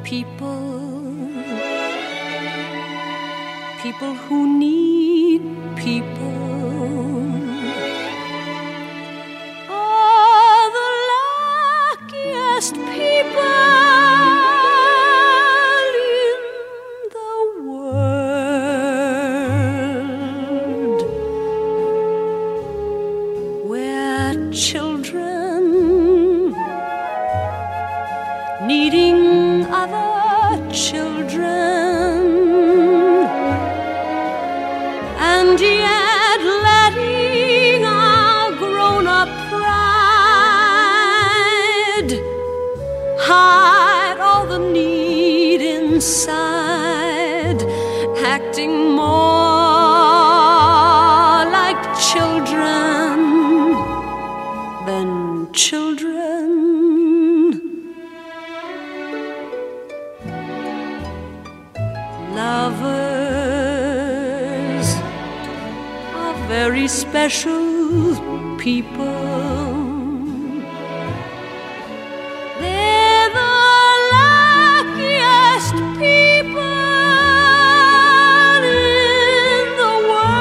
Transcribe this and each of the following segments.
people who need people are the luckiest people in the world, where children needing other children, and yet letting our grown-up pride hide all the need inside, acting more like children than children. Lovers are very special people. They're the luckiest people in the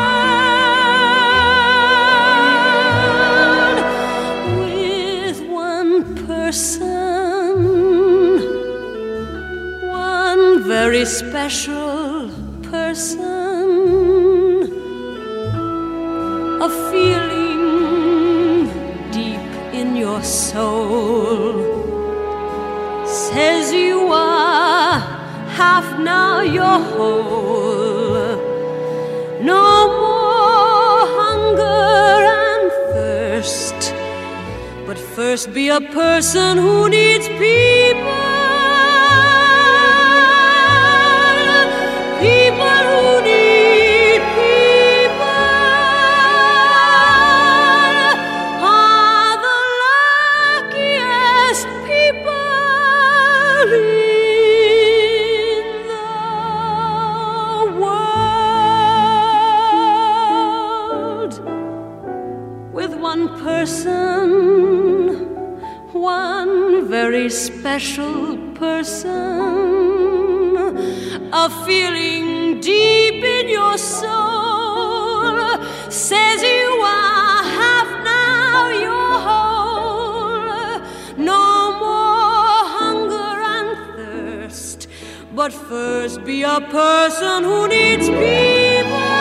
world, with one person, one very special person, a feeling deep in your soul says you are half, now you're whole. No more hunger and thirst, but first be a person who needs people. People who need people are the luckiest people in the world, with one person, one very special person, a feeling deep in your soul says you are half, now you're whole. No more hunger and thirst, but first be a person who needs people.